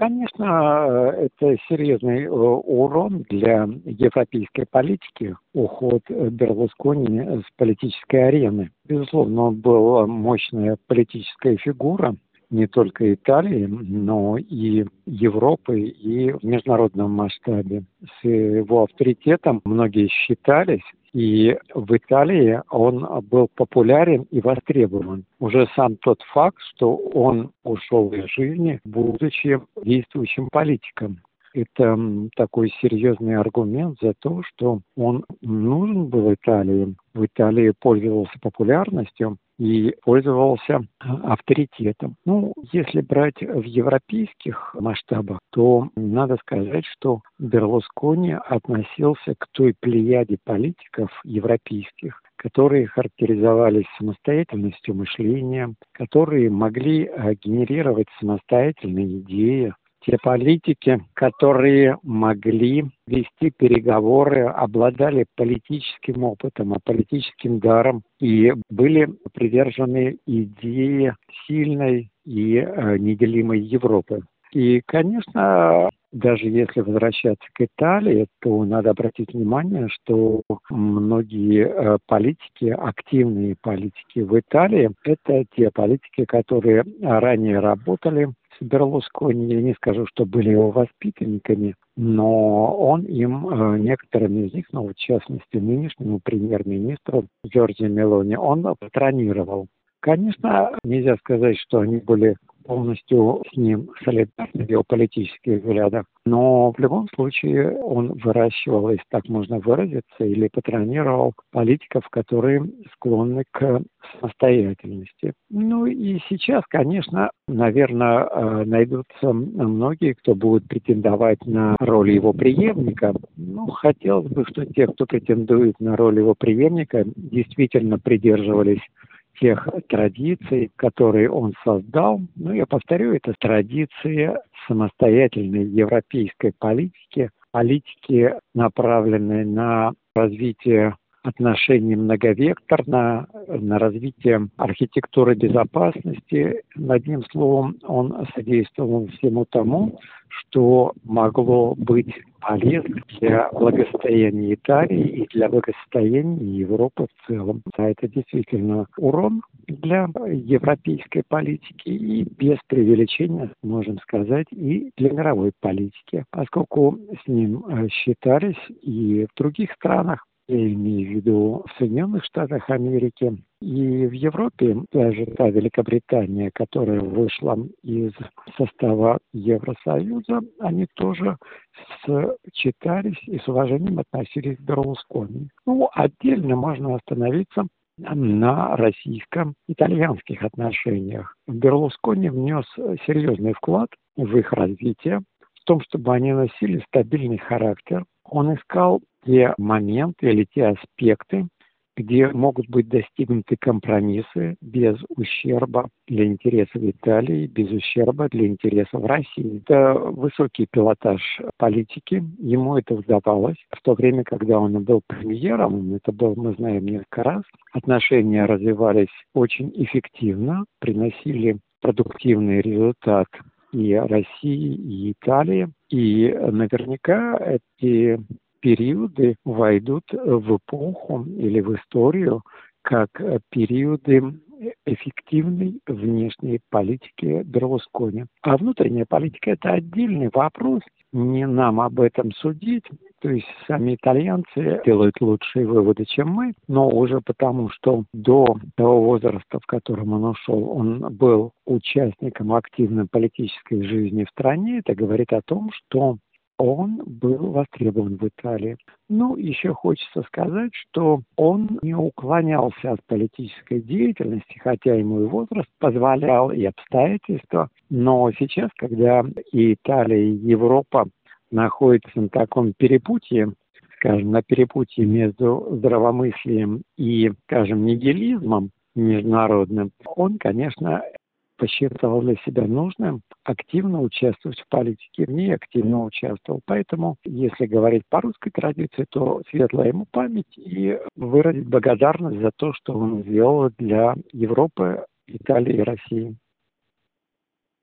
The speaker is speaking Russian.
Конечно, это серьезный урон для европейской политики, уход Берлускони с политической арены. Безусловно, он был мощная политическая фигура не только Италии, но и Европы, и в международном масштабе. С его авторитетом многие считались, и в Италии он был популярен и востребован. Уже сам тот факт, что он ушел из жизни, будучи действующим политиком. Это такой серьезный аргумент за то, что он нужен был Италии. В Италии пользовался популярностью и пользовался авторитетом. Если брать в европейских масштабах, то надо сказать, что Берлускони относился к той плеяде политиков европейских, которые характеризовались самостоятельностью мышления, которые могли генерировать самостоятельные идеи. Те политики, которые могли вести переговоры, обладали политическим опытом, политическим даром и были привержены идее сильной и неделимой Европы. И, конечно, даже если возвращаться к Италии, то надо обратить внимание, что многие политики, активные политики в Италии, это те политики, которые ранее работали с Берлускони. Я не скажу, что были его воспитанниками, но он им, некоторыми из них, в частности, нынешнему премьер-министру Джорджио Мелони, он патронировал. Конечно, нельзя сказать, что они были полностью с ним солидарны в его политических взглядах, но в любом случае он выращивал, если так можно выразиться, или патронировал политиков, которые склонны к самостоятельности. И сейчас, конечно, наверное, найдутся многие, кто будет претендовать на роль его преемника. Хотелось бы, что те, кто претендует на роль его преемника, действительно придерживались тех традиций, которые он создал. Я повторю, это традиции самостоятельной европейской политики, направленной на развитие отношений многовекторно, на развитие архитектуры безопасности. Одним словом, он содействовал всему тому, что могло быть полезно для благосостояния Италии и для благосостояния Европы в целом. Это действительно урон для европейской политики и без преувеличения, можем сказать, и для мировой политики, поскольку с ним считались и в других странах, я имею в виду в Соединенных Штатах Америки и в Европе, даже та Великобритания, которая вышла из состава Евросоюза, они тоже считались и с уважением относились к Берлускони. Отдельно можно остановиться на российско-итальянских отношениях. Берлускони внес серьезный вклад в их развитие, в том, чтобы они носили стабильный характер. Он искал те моменты или те аспекты, где могут быть достигнуты компромиссы без ущерба для интересов Италии, без ущерба для интересов России. Это высокий пилотаж политики, ему это удавалось. В то время, когда он был премьером, это был, мы знаем, несколько раз, отношения развивались очень эффективно, приносили продуктивный результат и России, и Италии. И наверняка эти периоды войдут в эпоху или в историю как периоды эффективной внешней политики Берлускони. А внутренняя политика – это отдельный вопрос. Не нам об этом судить. То есть сами итальянцы делают лучшие выводы, чем мы, но уже потому, что до того возраста, в котором он ушел, он был участником активной политической жизни в стране, это говорит о том, что он был востребован в Италии. Еще хочется сказать, что он не уклонялся от политической деятельности, хотя ему и возраст позволял, и обстоятельства. Но сейчас, когда и Италия, и Европа находятся на таком перепутье, скажем, на перепутье между здравомыслием и, скажем, нигилизмом международным, он, конечно, посчитал для себя нужным активно участвовать в политике, в ней активно участвовал. Поэтому, если говорить по русской традиции, то светлая ему память и выразить благодарность за то, что он сделал для Европы, Италии и России.